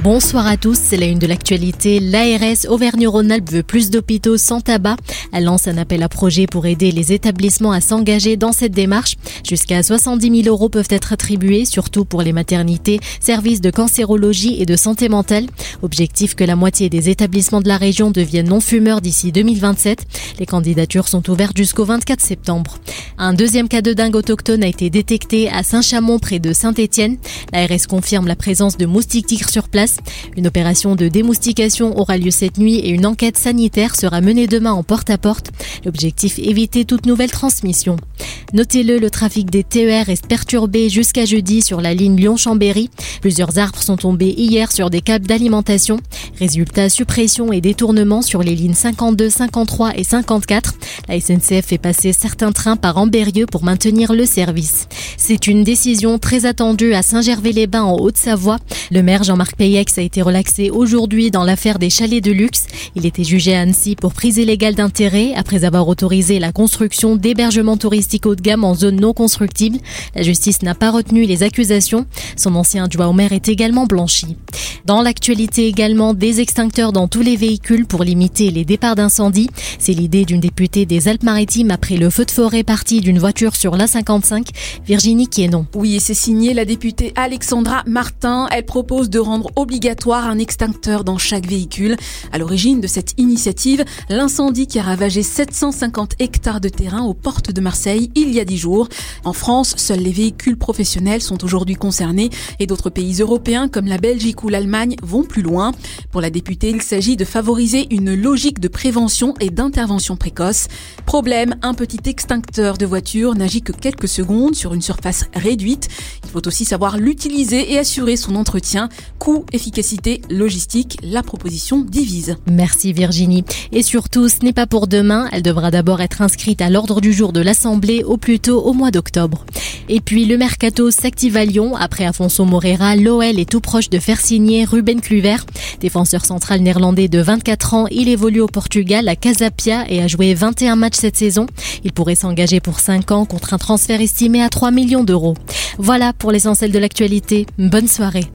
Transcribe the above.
Bonsoir à tous, c'est la une de l'actualité. L'ARS Auvergne-Rhône-Alpes veut plus d'hôpitaux sans tabac. Elle lance un appel à projet pour aider les établissements à s'engager dans cette démarche. Jusqu'à 70 000 € peuvent être attribués, surtout pour les maternités, services de cancérologie et de santé mentale. Objectif que la moitié des établissements de la région deviennent non-fumeurs d'ici 2027. Les candidatures sont ouvertes jusqu'au 24 septembre. Un deuxième cas de dengue autochtone a été détecté à Saint-Chamond près de Saint-Étienne. L'ARS confirme la présence de moustiques tigres sur place. Une opération de démoustication aura lieu cette nuit et une enquête sanitaire sera menée demain en porte-à-porte. L'objectif, éviter toute nouvelle transmission. Notez-le, le trafic des TER est perturbé jusqu'à jeudi sur la ligne Lyon-Chambéry. Plusieurs arbres sont tombés hier sur des câbles d'alimentation. Résultat, suppression et détournement sur les lignes 52, 53 et 54. La SNCF fait passer certains trains par Ambérieu pour maintenir le service. C'est une décision très attendue à Saint-Gervais-les-Bains en Haute-Savoie. Le maire Jean-Marc Peyex a été relaxé aujourd'hui dans l'affaire des chalets de luxe. Il était jugé à Annecy pour prise illégale d'intérêt après avoir autorisé la construction d'hébergements touristiques haut de gamme en zone non constructible. La justice n'a pas retenu les accusations. Son ancien adjoint au maire est également blanchi. Dans l'actualité également, des extincteurs dans tous les véhicules pour limiter les départs d'incendie. C'est l'idée d'une députée des Alpes-Maritimes après le feu de forêt parti d'une voiture sur l'A55. Virginie Quienon. Oui, et c'est signé la députée Alexandra Martin. Elle propose de rendre obligatoire un extincteur dans chaque véhicule. À l'origine de cette initiative, l'incendie qui a ravagé 750 hectares de terrain aux portes de Marseille il y a 10 jours. En France, seuls les véhicules professionnels sont aujourd'hui concernés et d'autres pays européens comme la Belgique ou l'Allemagne vont plus loin. Pour la députée, il s'agit de favoriser une logique de prévention et d'intervention précoce. Problème, un petit extincteur de voiture n'agit que quelques secondes sur une surface réduite. Il faut aussi savoir l'utiliser et assurer son entretien. Coût, efficacité, logistique, la proposition divise. Merci Virginie. Et surtout, ce n'est pas pour demain. Elle devra d'abord être inscrite à l'ordre du jour de l'Assemblée au plus tôt au mois d'octobre. Et puis le mercato s'active à Lyon. Après Afonso Moreira, l'OL est tout proche de faire signer Ruben Kluivert. Défenseur central néerlandais de 24 ans, il évolue au Portugal à Casa Pia et a joué 21 matchs cette saison. Il pourrait s'engager pour 5 ans contre un transfert estimé à 3 millions d'euros. Voilà pour l'essentiel de l'actualité. Bonne soirée.